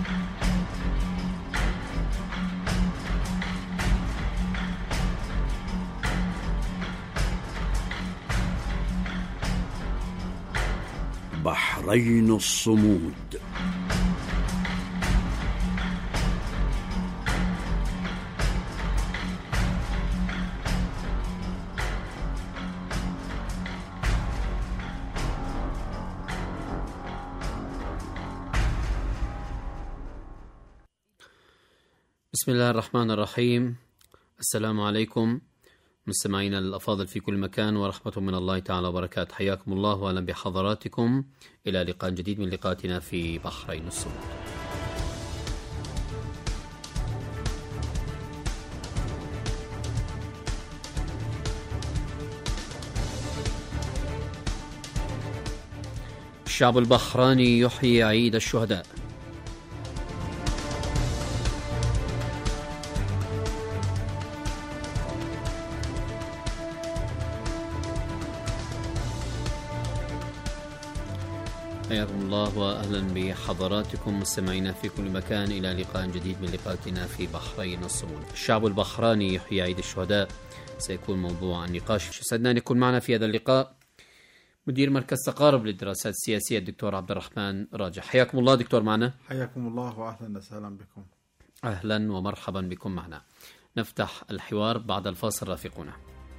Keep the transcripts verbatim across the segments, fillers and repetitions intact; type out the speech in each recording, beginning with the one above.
بحرين الصمود. بسم الله الرحمن الرحيم. السلام عليكم مستمعينا الأفاضل في كل مكان، ورحمة من الله تعالى وبركاته. حياكم الله وأهلا بحضراتكم إلى لقاء جديد من لقاءاتنا في بحرين الصمود. الشعب البحراني يحيي عيد الشهداء. حياكم الله وأهلا بحضراتكم مستمعينا في كل مكان إلى لقاء جديد من لقاءاتنا في بحرين الصمود. الشعب البحراني يحيي عيد الشهداء سيكون موضوع النقاش. سعدنا أن يكون معنا في هذا اللقاء مدير مركز تقارب للدراسات السياسية الدكتور عبد الرحمن راجح. حياكم الله دكتور معنا. حياكم الله وأهلا وسهلا بكم. أهلا ومرحبا بكم معنا. نفتح الحوار بعد الفاصل رافقونا.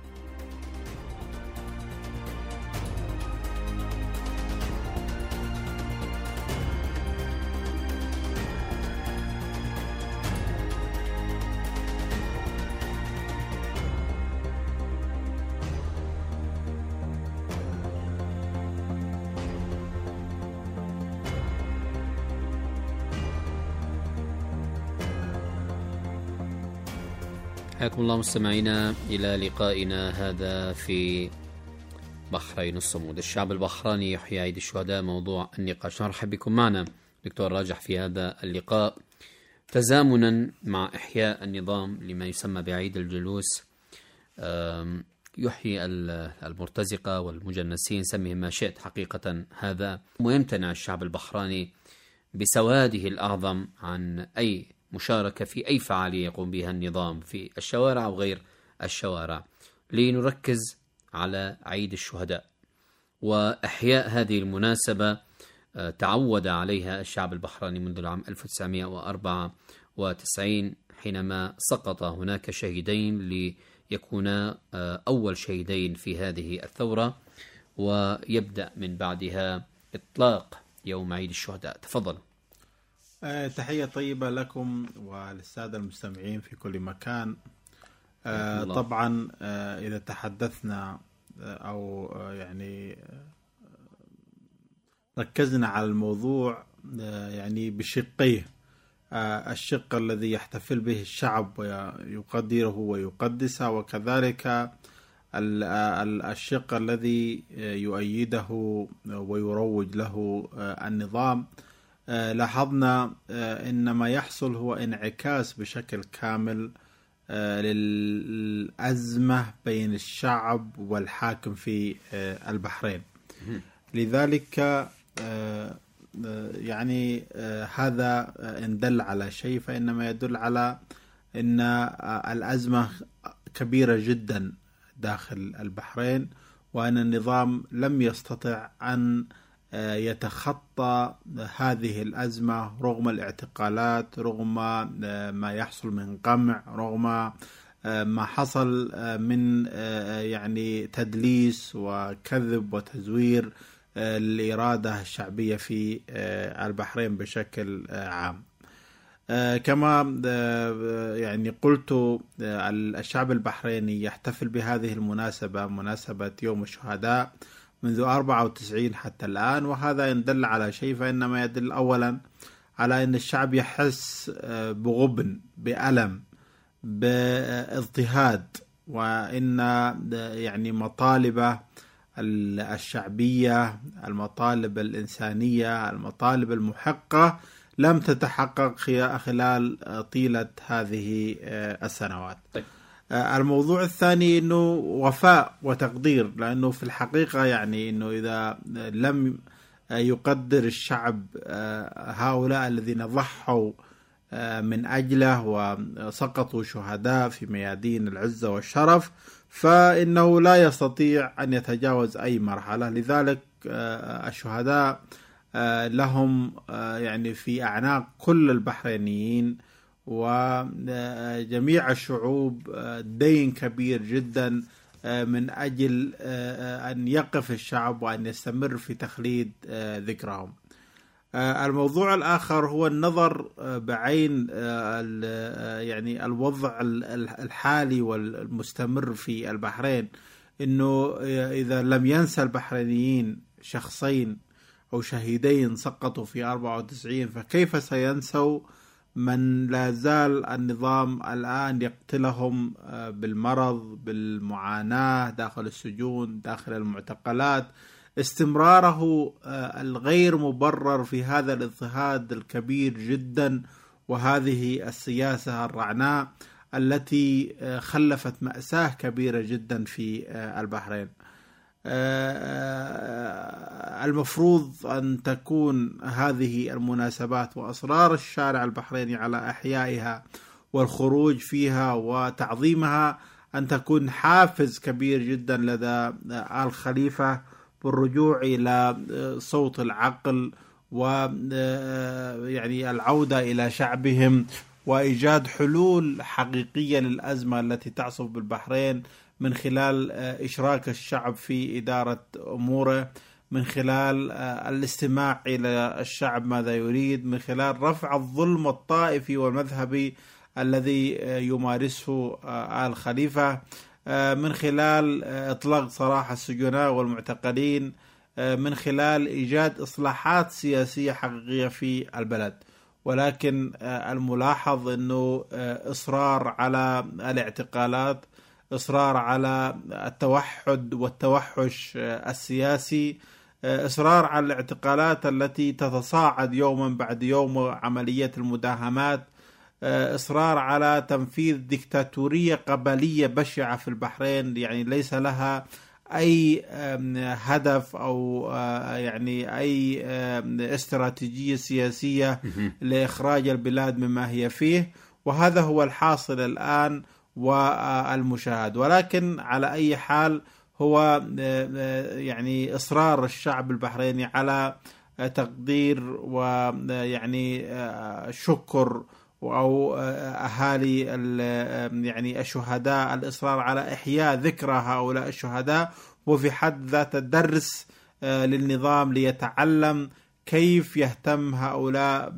حياكم الله مستمعينا إلى لقائنا هذا في بحرين الصمود. الشعب البحراني يحيي عيد الشهداء موضوع النقاش. نرحب بكم معنا دكتور راجح في هذا اللقاء تزامنا مع إحياء النظام لما يسمى بعيد الجلوس. يحيي المرتزقة والمجنسين، سمهم ما شئت. حقيقة هذا ويمتنع الشعب البحراني بسواده الأعظم عن أي مشاركة في أي فعالية يقوم بها النظام في الشوارع أو غير الشوارع، لنركز على عيد الشهداء وإحياء هذه المناسبة تعود عليها الشعب البحراني منذ العام ألف وتسعمائة وأربعة وتسعين حينما سقط هناك شهيدين ليكونا أول شهيدين في هذه الثورة، ويبدأ من بعدها إطلاق يوم عيد الشهداء. تفضل. أه تحية طيبة لكم وللسادة المستمعين في كل مكان. أه طبعا أه إذا تحدثنا أو أه يعني ركزنا على الموضوع أه يعني بشقيه، أه الشق الذي يحتفل به الشعب ويقدره ويقدسه، وكذلك الشق الذي يؤيده ويروج له أه النظام. لاحظنا إن ما يحصل هو انعكاس بشكل كامل للأزمة بين الشعب والحاكم في البحرين. لذلك يعني هذا إن دل على شيء فإنما يدل على أن الأزمة كبيرة جدا داخل البحرين، وأن النظام لم يستطع أن يتخطى هذه الأزمة رغم الاعتقالات، رغم ما يحصل من قمع، رغم ما حصل من يعني تدليس وكذب وتزوير الإرادة الشعبية في البحرين بشكل عام. كما يعني قلت، الشعب البحريني يحتفل بهذه المناسبة، مناسبة يوم الشهداء، منذ أربعة وتسعين حتى الآن، وهذا يدل على شيء، فإنما يدل أولا على أن الشعب يحس بغبن، بألم، باضطهاد، وإن يعني مطالب الشعبية، المطالب الإنسانية، المطالب المحقة لم تتحقق خلال طيلة هذه السنوات. الموضوع الثاني أنه وفاء وتقدير، لأنه في الحقيقة يعني أنه إذا لم يقدر الشعب هؤلاء الذين ضحوا من أجله وسقطوا شهداء في ميادين العزة والشرف، فإنه لا يستطيع أن يتجاوز أي مرحلة. لذلك الشهداء لهم يعني في أعناق كل البحرينيين وجميع الشعوب دين كبير جدا من أجل أن يقف الشعب وأن يستمر في تخليد ذكرهم. الموضوع الآخر هو النظر بعين يعني الوضع الحالي والمستمر في البحرين، إنه إذا لم ينسى البحرينيين شخصين أو شهيدين سقطوا في أربعة وتسعين، فكيف سينسوا من لا زال النظام الآن يقتلهم بالمرض، بالمعاناة داخل السجون، داخل المعتقلات، استمراره الغير مبرر في هذا الاضطهاد الكبير جدا وهذه السياسة الرعناء التي خلفت مأساة كبيرة جدا في البحرين. المفروض أن تكون هذه المناسبات وأصرار الشارع البحريني على إحيائها والخروج فيها وتعظيمها أن تكون حافز كبير جدا لدى آل خليفة بالرجوع إلى صوت العقل ويعني العودة إلى شعبهم وإيجاد حلول حقيقية للأزمة التي تعصف بالبحرين من خلال إشراك الشعب في إدارة أموره، من خلال الاستماع إلى الشعب ماذا يريد، من خلال رفع الظلم الطائفي والمذهبي الذي يمارسه آل خليفة، من خلال إطلاق سراح السجناء والمعتقلين، من خلال إيجاد إصلاحات سياسية حقيقية في البلد. ولكن الملاحظ أنه إصرار على الاعتقالات، إصرار على التوحد والتوحش السياسي، إصرار على الاعتقالات التي تتصاعد يوما بعد يوم، عملية المداهمات، إصرار على تنفيذ ديكتاتورية قبلية بشعة في البحرين، يعني ليس لها أي هدف أو يعني أي استراتيجية سياسية لإخراج البلاد مما هي فيه، وهذا هو الحاصل الآن والمشاهد. ولكن على أي حال هو يعني إصرار الشعب البحريني على تقدير ويعني شكر أو أهالي يعني الشهداء، الإصرار على إحياء ذكرى هؤلاء الشهداء وفي حد ذات درس للنظام ليتعلم كيف يهتم هؤلاء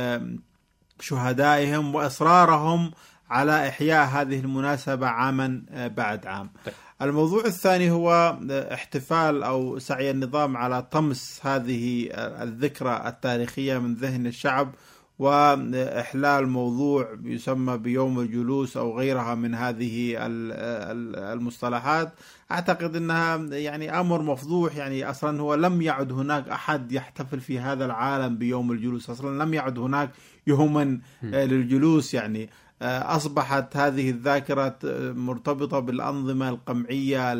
بشهدائهم وإصرارهم على إحياء هذه المناسبة عاما بعد عام. الموضوع الثاني هو احتفال أو سعي النظام على طمس هذه الذكرى التاريخية من ذهن الشعب وإحلال موضوع يسمى بيوم الجلوس أو غيرها من هذه المصطلحات. أعتقد أنها يعني أمر مفضوح، يعني أصلا هو لم يعد هناك أحد يحتفل في هذا العالم بيوم الجلوس، أصلا لم يعد هناك يوما للجلوس. يعني أصبحت هذه الذاكرة مرتبطة بالأنظمة القمعية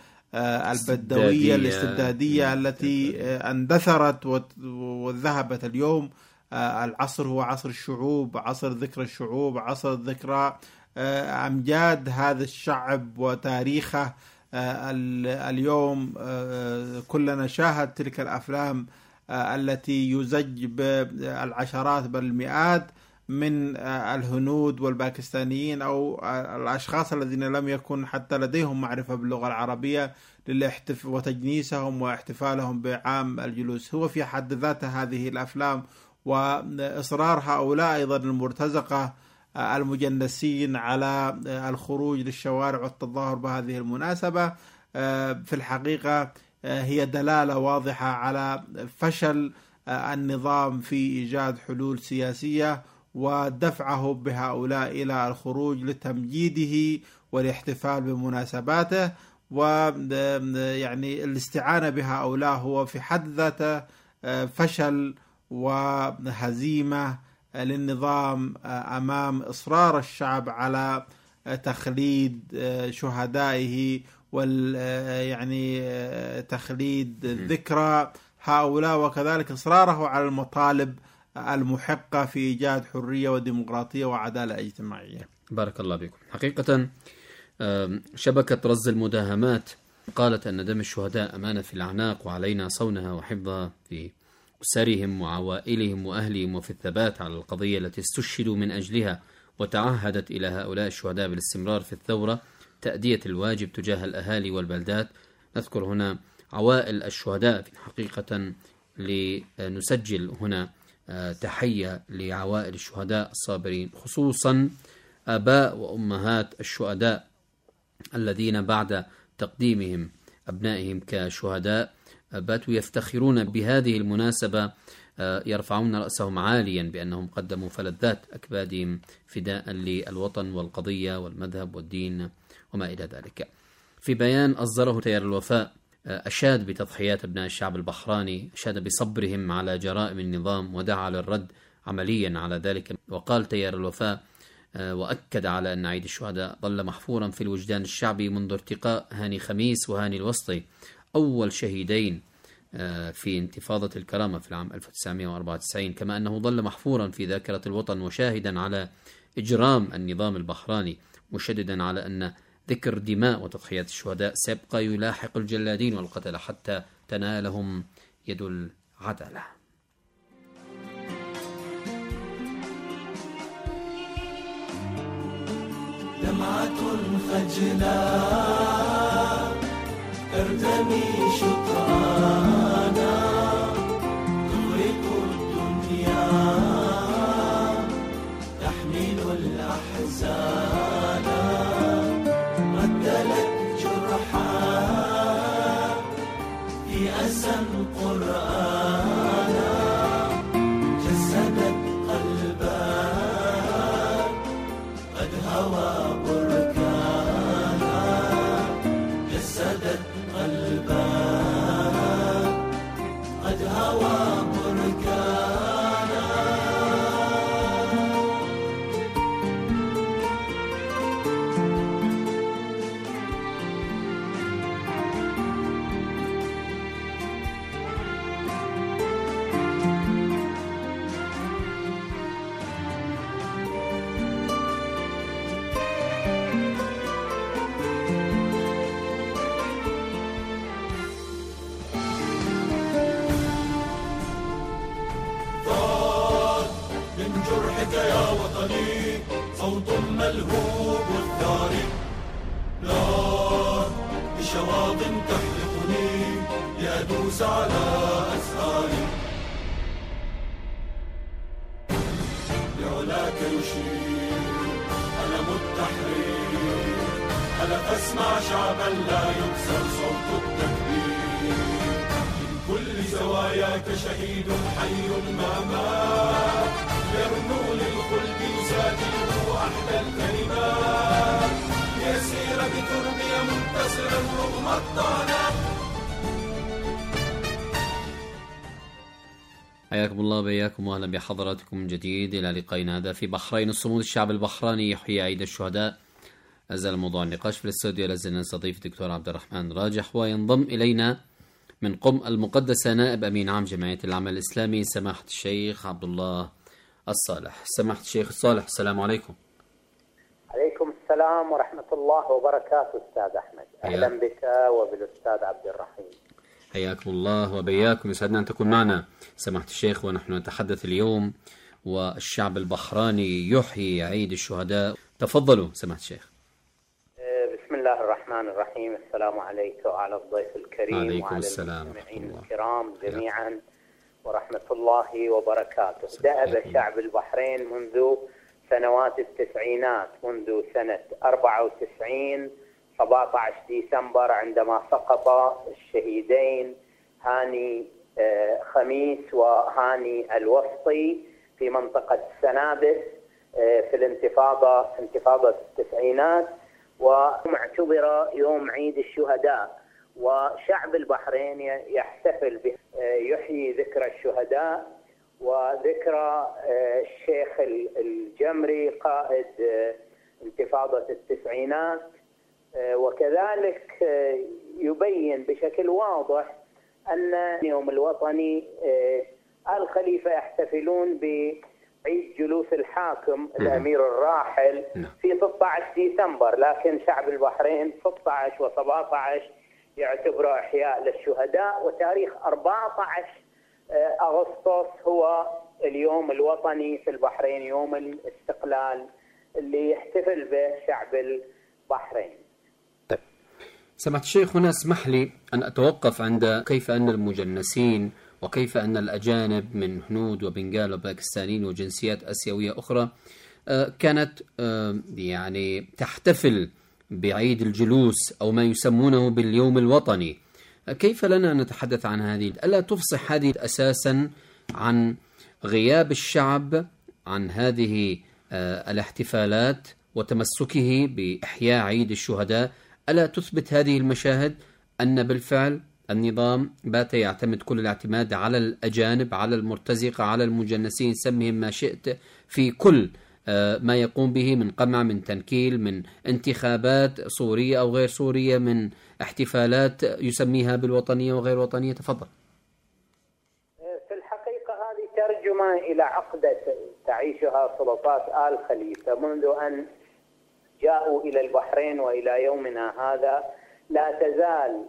البدوية الاستبدادية التي اندثرت وذهبت. اليوم العصر هو عصر الشعوب، عصر ذكرى الشعوب، عصر ذكرى أمجاد هذا الشعب وتاريخه. اليوم كلنا شاهد تلك الأفلام التي يزج بالعشرات بل المئات من الهنود والباكستانيين أو الأشخاص الذين لم يكن حتى لديهم معرفة باللغة العربية للاحتفال وتجنيسهم واحتفالهم بعام الجلوس. هو في حد ذاته هذه الأفلام وإصرار هؤلاء أيضا المرتزقة المجنسين على الخروج للشوارع والتظاهر بهذه المناسبة في الحقيقة هي دلالة واضحة على فشل النظام في إيجاد حلول سياسية ودفعه بهؤلاء إلى الخروج لتمجيده والاحتفال بمناسباته، ويعني الاستعانة بهؤلاء هو في حد ذاته فشل وهزيمة للنظام أمام إصرار الشعب على تخليد شهدائه وال يعني تخليد الذكرى هؤلاء، وكذلك إصراره على المطالب المحقة في إيجاد حرية وديمقراطية وعدالة اجتماعية. بارك الله بكم. حقيقة شبكة رصد المداهمات قالت أن دم الشهداء أمانة في الأعناق، وعلينا صونها وحفظها في أسرهم وعوائلهم وأهلهم، وفي الثبات على القضية التي استشهدوا من أجلها، وتعهدت إلى هؤلاء الشهداء بالاستمرار في الثورة تأدية الواجب تجاه الأهالي والبلدات. نذكر هنا عوائل الشهداء حقيقة لنسجل هنا تحية لعوائل الشهداء الصابرين، خصوصا آباء وأمهات الشهداء الذين بعد تقديمهم أبنائهم كشهداء باتوا يفتخرون بهذه المناسبة، يرفعون رأسهم عاليا بأنهم قدموا فلذات أكبادهم فداء للوطن والقضية والمذهب والدين وما إلى ذلك. في بيان أصدره تيار الوفاء أشاد بتضحيات أبناء الشعب البحراني، أشاد بصبرهم على جرائم النظام، ودعا للرد عمليا على ذلك. وقال تيار الوفاء وأكد على أن عيد الشهداء ظل محفورا في الوجدان الشعبي منذ ارتقاء هاني خميس وهاني الوسطي، أول شهيدين في انتفاضة الكرامة في العام ألف وتسعمائة وأربعة وتسعين، كما أنه ظل محفورا في ذاكرة الوطن، وشاهدا على إجرام النظام البحراني، مشددا على أن ذكر دماء وتضحيات الشهداء سيبقى يلاحق الجلادين والقتلة حتى تنالهم يد العدالة. دمعة خجلة ارتمي شكرانا تغرق الدنيا تحمل الأحزان بدلت جرحا في أسى قرآنا جسدت قلبا قد هوى بركانا جسدت قلبا قد هوى بركانا. يا وطني صوت ملهوب الثاري، نار بشواظ تحرقني لأدوس على أسهاري، لعلاك يشير ألم التحرير، ألا تسمع شعبا لا يكسر صوت التكبير، من كل زواياك شهيد حي ما مات يرنو للخلد يساجده أحلى الكلمات ليسير بتربية منتصرا رغم الطعنات. حياكم الله وبياكم واهلا بحضراتكم من جديد الى لقائنا هذا في بحرين الصمود. الشعب البحراني يحيي عيد الشهداء. أزال موضوع النقاش في الاستوديو. لازلنا نستضيف الدكتور عبد الرحمن راجح، وينضم الينا من قم المقدسة نائب امين عام جمعية العمل الاسلامي سماحة الشيخ عبد الله الصالح. سماحة الشيخ الصالح، السلام عليكم. عليكم السلام ورحمة الله وبركاته أستاذ أحمد. أهلا بك وبالأستاذ عبد الرحيم. حياكم الله وبياكم، يسعدنا أن تكون معنا سماحة الشيخ، ونحن نتحدث اليوم والشعب البحراني يحيي عيد الشهداء. تفضلوا سماحة الشيخ. بسم الله الرحمن الرحيم. السلام عليك وعلى الضيف الكريم عليكم وعلى المستمعين الكرام جميعا ورحمة الله وبركاته. دأب شعب البحرين منذ سنوات التسعينات، منذ سنة أربعة وتسعين سبعة عشر ديسمبر عندما سقط الشهيدين هاني خميس وهاني الوسطي في منطقة سنابس في الانتفاضة انتفاضة التسعينات، واعتبر يوم عيد الشهداء، وشعب البحرين يحتفل به، يحيي ذكرى الشهداء وذكرى الشيخ الجمري قائد انتفاضة التسعينات، وكذلك يبين بشكل واضح أن اليوم الوطني آل خليفة يحتفلون بعيد جلوس الحاكم الأمير الراحل في ستة عشر ديسمبر، لكن شعب البحرين ستة عشر وسبعة عشر يعتبروا إحياء للشهداء، وتاريخ أربعة عشر أغسطس هو اليوم الوطني في البحرين، يوم الاستقلال اللي يحتفل به شعب البحرين. طيب سمعت الشيخ، هنا اسمح لي أن أتوقف عند كيف أن المجنسين وكيف أن الأجانب من هنود وبنغال وباكستانيين وجنسيات آسيوية أخرى كانت يعني تحتفل بعيد الجلوس أو ما يسمونه باليوم الوطني. كيف لنا أن نتحدث عن هذه؟ ألا تفصح هذه أساسا عن غياب الشعب عن هذه الاحتفالات وتمسكه بإحياء عيد الشهداء؟ ألا تثبت هذه المشاهد أن بالفعل النظام بات يعتمد كل الاعتماد على الأجانب، على المرتزقة، على المجنسين، سمهم ما شئت، في كل ما يقوم به من قمع، من تنكيل، من انتخابات صورية أو غير صورية، من احتفالات يسميها بالوطنية وغير وطنية؟ تفضل. في الحقيقة هذه ترجمة إلى عقدة تعيشها سلطات آل خليفة منذ أن جاءوا إلى البحرين وإلى يومنا هذا. لا تزال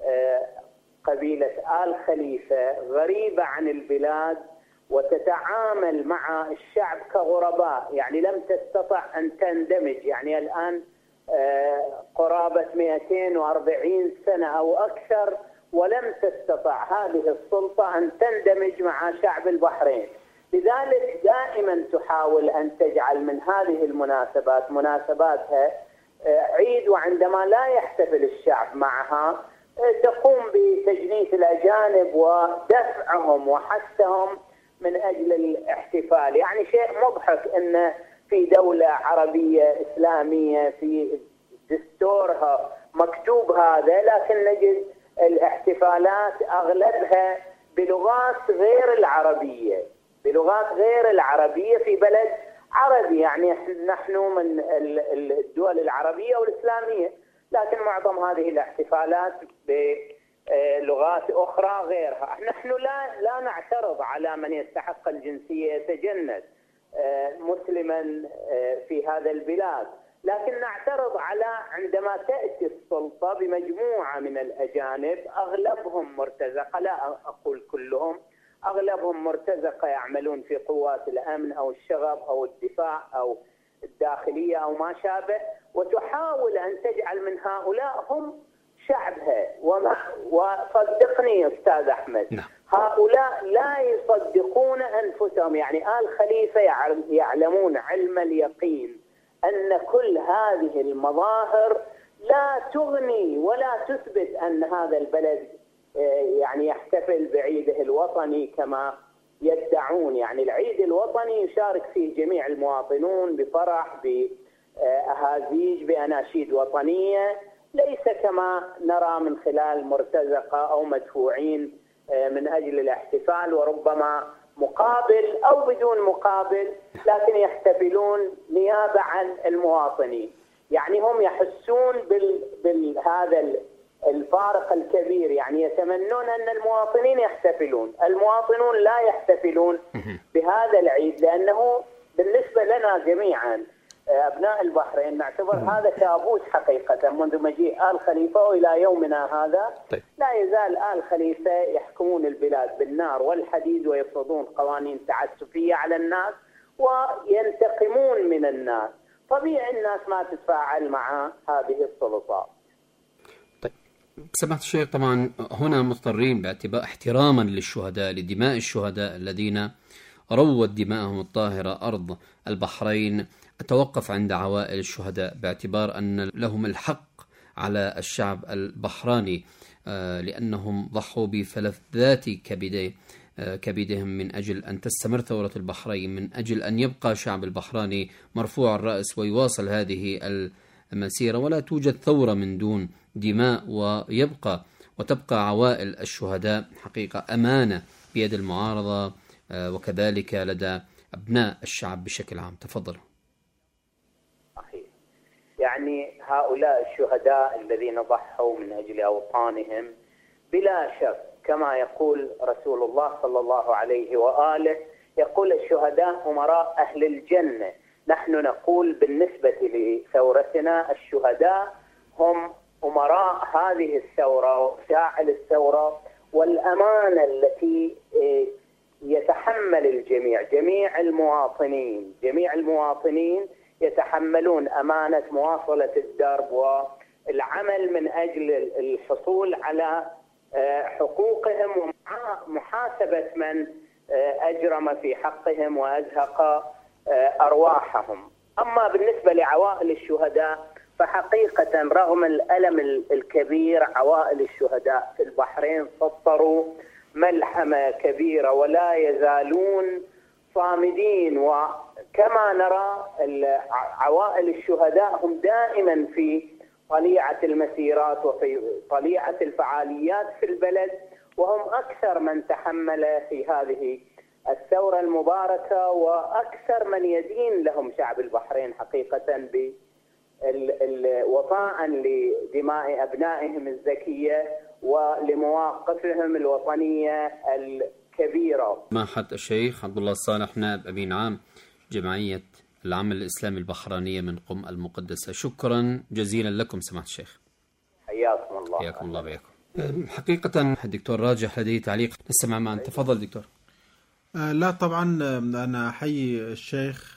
قبيلة آل خليفة غريبة عن البلاد وتتعامل مع الشعب كغرباء، يعني لم تستطع أن تندمج. يعني الآن قرابة مئتين وأربعين سنة أو أكثر ولم تستطع هذه السلطة أن تندمج مع شعب البحرين. لذلك دائما تحاول أن تجعل من هذه المناسبات مناسباتها عيد، وعندما لا يحتفل الشعب معها تقوم بتجنيس الأجانب ودفعهم وحثهم من أجل الاحتفال. يعني شيء مضحك أن في دولة عربية إسلامية في دستورها مكتوب هذا، لكن نجد الاحتفالات أغلبها بلغات غير العربية، بلغات غير العربية في بلد عربي. يعني نحن من الدول العربية والإسلامية، لكن معظم هذه الاحتفالات بلغات أخرى غيرها. نحن لا لا نعترض على من يستحق الجنسية يتجنس مسلما في هذا البلاد، لكن نعترض على عندما تأتي السلطة بمجموعة من الأجانب أغلبهم مرتزقة، لا أقول كلهم، أغلبهم مرتزقة يعملون في قوات الأمن أو الشغب أو الدفاع أو الداخلية أو ما شابه، وتحاول أن تجعل من هؤلاء هم شعبها. وصدقني أستاذ أحمد، هؤلاء لا يصدقون أنفسهم. يعني آل خليفة يعلمون علم اليقين أن كل هذه المظاهر لا تغني ولا تثبت أن هذا البلد يعني يحتفل بعيده الوطني كما يدعون. يعني العيد الوطني يشارك فيه جميع المواطنون بفرح، بأهازيج، بأناشيد وطنية، ليس كما نرى من خلال مرتزقة أو مدفوعين من أجل الاحتفال، وربما مقابل أو بدون مقابل، لكن يحتفلون نيابة عن المواطنين. يعني هم يحسون بهذا الفارق الكبير، يعني يتمنون أن المواطنين يحتفلون، المواطنون لا يحتفلون بهذا العيد، لأنه بالنسبة لنا جميعا أبناء البحرين نعتبر هذا كابوس حقيقة منذ مجيء آل خليفة وإلى يومنا هذا. طيب. لا يزال آل خليفة يحكمون البلاد بالنار والحديد ويفرضون قوانين تعسفية على الناس وينتقمون من الناس. طبيعي الناس ما تتفاعل مع هذه السلطات. طيب سمعت الشيخ، طبعا هنا مضطرين باعتبار احتراما للشهداء، لدماء الشهداء الذين روت دماءهم الطاهرة أرض البحرين، أتوقف عند عوائل الشهداء باعتبار أن لهم الحق على الشعب البحراني لأنهم ضحوا بفلذات كبدهم من أجل أن تستمر ثورة البحرين، من أجل أن يبقى شعب البحراني مرفوع الرأس ويواصل هذه المسيرة، ولا توجد ثورة من دون دماء، ويبقى وتبقى عوائل الشهداء حقيقة أمانة بيد المعارضة وكذلك لدى أبناء الشعب بشكل عام. تفضل. صحيح. يعني هؤلاء الشهداء الذين ضحوا من أجل أوطانهم بلا شك كما يقول رسول الله صلى الله عليه وآله، يقول الشهداء أمراء أهل الجنة. نحن نقول بالنسبة لثورتنا الشهداء هم أمراء هذه الثورة وفاعل الثورة، والأمانة التي يتحمل الجميع، جميع المواطنين جميع المواطنين يتحملون أمانة مواصلة الدرب والعمل من أجل الحصول على حقوقهم ومحاسبة من أجرم في حقهم وأزهق أرواحهم. أما بالنسبة لعوائل الشهداء فحقيقة رغم الألم الكبير عوائل الشهداء في البحرين سطروا ملحمة كبيرة ولا يزالون صامدين. وكما نرى عوائل الشهداء هم دائما في طليعة المسيرات وفي طليعة الفعاليات في البلد، وهم أكثر من تحمل في هذه الثورة المباركة وأكثر من يدين لهم شعب البحرين حقيقة وفاء لدماء أبنائهم الزكية ولمواقفهم الوطنية الكبيرة. سماحة الشيخ عبد الله الصالح نائب أمين عام جمعية العمل الإسلامي البحرينية من قم المقدسة، شكرا جزيلا لكم سماحة الشيخ. حياكم الله. حياكم الله بيكم. حقيقة الدكتور راجح لديه تعليق، نسمع معا. تفضل دكتور. لا طبعا أنا أحيي الشيخ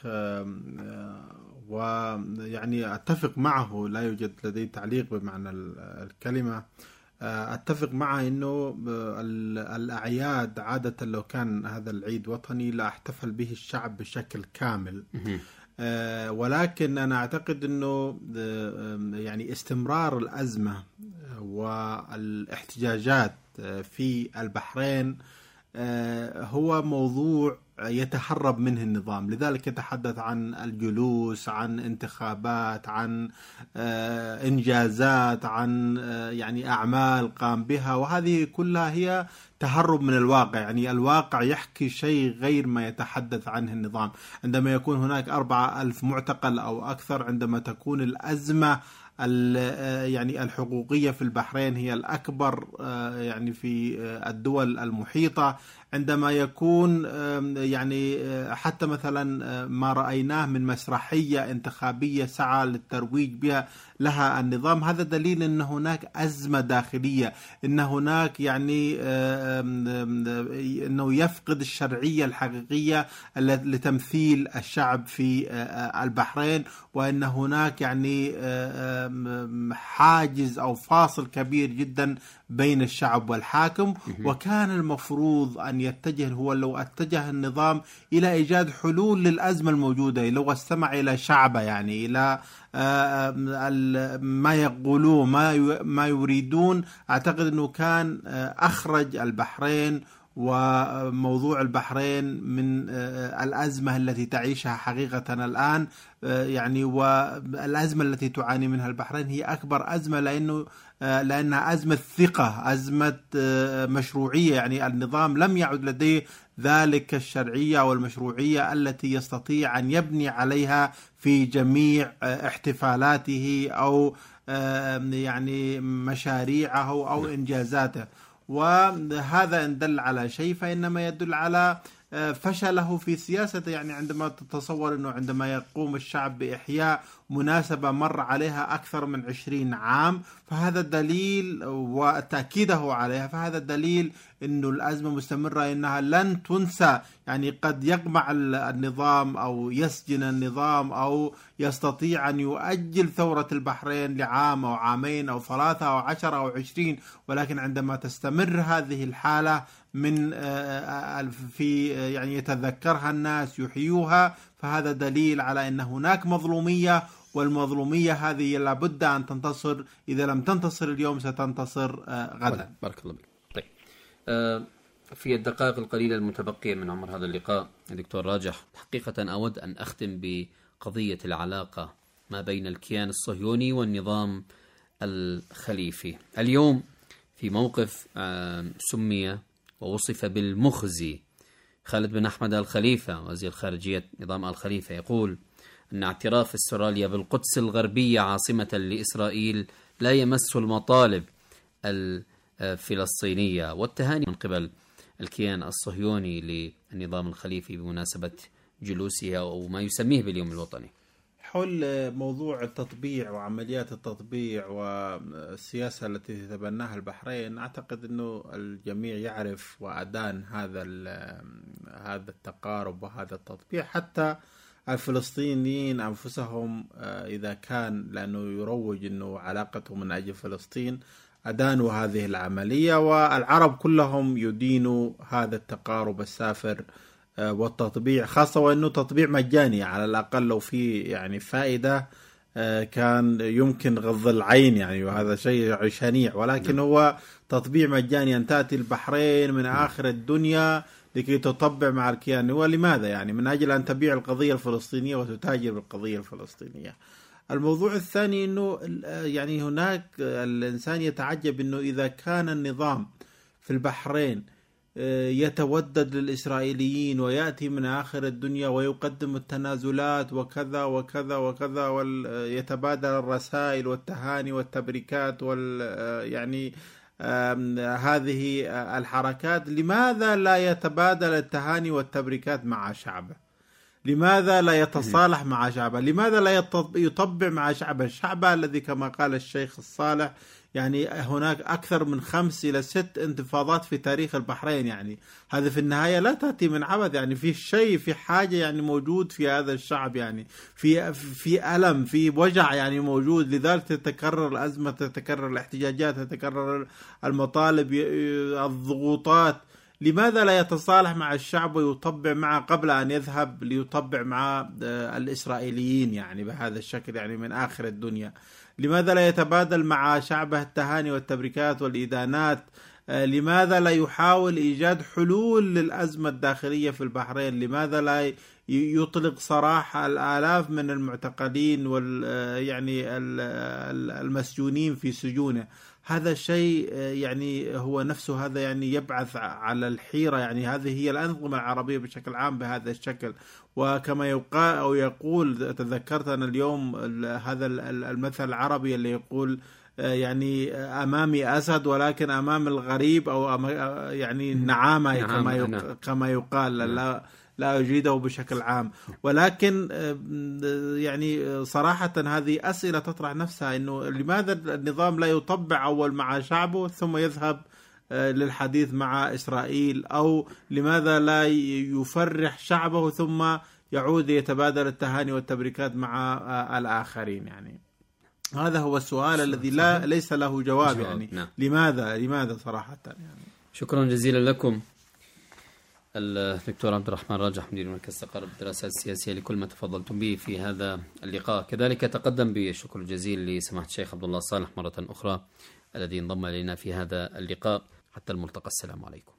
ويعني أتفق معه، لا يوجد لدي تعليق بمعنى الكلمة. أتفق معه أنه الأعياد عادة لو كان هذا العيد وطني لا احتفل به الشعب بشكل كامل، ولكن أنا أعتقد أنه يعني استمرار الأزمة والاحتجاجات في البحرين هو موضوع يتهرب منه النظام، لذلك يتحدث عن الجلوس، عن انتخابات، عن إنجازات، عن يعني أعمال قام بها، وهذه كلها هي تهرب من الواقع. يعني الواقع يحكي شيء غير ما يتحدث عنه النظام. عندما يكون هناك أربعة ألف معتقل أو أكثر، عندما تكون الأزمة يعني الحقوقية في البحرين هي الأكبر يعني في الدول المحيطة، عندما يكون يعني حتى مثلا ما رأيناه من مسرحية انتخابية سعى للترويج بها لها النظام، هذا دليل أن هناك أزمة داخلية، أن هناك يعني أنه يفقد الشرعية الحقيقية لتمثيل الشعب في البحرين، وأن هناك يعني حاجز أو فاصل كبير جدا بين الشعب والحاكم. وكان المفروض أن يتجه، هو لو اتجه النظام إلى إيجاد حلول للأزمة الموجودة، لو استمع إلى شعبه، يعني إلى ما يقولوه ما يريدون، أعتقد أنه كان أخرج البحرين وموضوع البحرين من الأزمة التي تعيشها حقيقة الآن. يعني والأزمة التي تعاني منها البحرين هي أكبر أزمة، لأنه لأنها أزمة ثقة، أزمة مشروعية. يعني النظام لم يعد لديه ذلك الشرعية والمشروعية التي يستطيع أن يبني عليها في جميع احتفالاته أو يعني مشاريعه أو إنجازاته. وهذا إن دل على شيء فإنما يدل على فشله في سياسته. يعني عندما تتصور أنه عندما يقوم الشعب بإحياء مناسبة مر عليها أكثر من عشرين عام، فهذا دليل، وتأكيده عليها فهذا دليل أنه الأزمة مستمرة، أنها لن تنسى. يعني قد يقمع النظام أو يسجن النظام أو يستطيع أن يؤجل ثورة البحرين لعام أو عامين أو ثلاثة أو عشرة أو عشرين، ولكن عندما تستمر هذه الحالة من في يعني يتذكرها الناس يحيوها، فهذا دليل على أن هناك مظلومية، والمظلومية هذه لابد أن تنتصر، إذا لم تنتصر اليوم ستنتصر غدا. بارك الله بك. طيب في الدقائق القليلة المتبقية من عمر هذا اللقاء دكتور راجح، حقيقة أود أن أختم بقضية العلاقة ما بين الكيان الصهيوني والنظام الخليفي. اليوم في موقف سمي ووصف بالمخزي خالد بن أحمد الخليفة وزير خارجية نظام الخليفة، يقول أن اعتراف استراليا بالقدس الغربية عاصمة لإسرائيل لا يمس المطالب فلسطينية، والتهاني من قبل الكيان الصهيوني للنظام الخليفي بمناسبة جلوسه أو ما يسميه باليوم الوطني؟ حول موضوع التطبيع وعمليات التطبيع والسياسة التي تتبناها البحرين، أعتقد أنه الجميع يعرف وأدان هذا هذا التقارب وهذا التطبيع. حتى الفلسطينيين أنفسهم إذا كان لأنه يروج أنه علاقته من أجل فلسطين أدانوا هذه العملية، والعرب كلهم يدينوا هذا التقارب السافر والتطبيع، خاصة وأنه تطبيع مجاني على الأقل. لو في يعني فائدة كان يمكن غض العين يعني، وهذا شيء شنيع، ولكن هو تطبيع مجاني أن تأتي البحرين من آخر الدنيا لكي تطبع مع الكيان. ولماذا؟ يعني من أجل أن تبيع القضية الفلسطينية وتتاجر بالقضية الفلسطينية. الموضوع الثاني أنه يعني هناك الإنسان يتعجب أنه إذا كان النظام في البحرين يتودد للإسرائيليين ويأتي من آخر الدنيا ويقدم التنازلات وكذا وكذا وكذا ويتبادل الرسائل والتهاني والتبريكات وال يعني هذه الحركات، لماذا لا يتبادل التهاني والتبريكات مع شعبه؟ لماذا لا يتصالح مع شعبه؟ لماذا لا يطبع مع شعبه؟ الشعب الذي كما قال الشيخ الصالح يعني هناك أكثر من خمس إلى ست انتفاضات في تاريخ البحرين، يعني هذا في النهاية لا تأتي من عبث، يعني في شيء في حاجة يعني موجود في هذا الشعب، يعني في في ألم في وجع يعني موجود، لذلك تتكرر الأزمة، تتكرر الاحتجاجات، تتكرر المطالب، الضغوطات. لماذا لا يتصالح مع الشعب ويطبع معه قبل أن يذهب ليطبع مع الإسرائيليين يعني بهذا الشكل يعني من آخر الدنيا؟ لماذا لا يتبادل مع شعبه التهاني والتبريكات والإدانات؟ لماذا لا يحاول إيجاد حلول للأزمة الداخلية في البحرين؟ لماذا لا يطلق سراح الآلاف من المعتقلين وال يعني المسجونين في سجونه؟ هذا الشيء يعني هو نفسه هذا يعني يبعث على الحيرة. يعني هذه هي الأنظمة العربية بشكل عام بهذا الشكل. وكما يقال أو يقول، تذكرت أنا اليوم هذا المثل العربي اللي يقول يعني أمامي أسد ولكن أمام الغريب أو يعني نعامة كما كما يقال، لا لا أجيده بشكل عام. ولكن يعني صراحة هذه أسئلة تطرح نفسها، إنه لماذا النظام لا يطبع أول مع شعبه ثم يذهب للحديث مع إسرائيل؟ أو لماذا لا يفرح شعبه ثم يعود يتبادل التهاني والتبريكات مع الآخرين؟ يعني هذا هو السؤال الذي لا ليس له جواب. يعني نعم. لماذا لماذا صراحة يعني. شكرا جزيلا لكم الدكتور عبد الرحمن راجح مدير مركز تقارب الدراسات السياسية لكل ما تفضلتم به في هذا اللقاء. كذلك تقدم بالشكر الجزيل لسماحة الشيخ عبد الله الصالح مرة أخرى الذي انضم إلينا في هذا اللقاء. حتى الملتقى، السلام عليكم.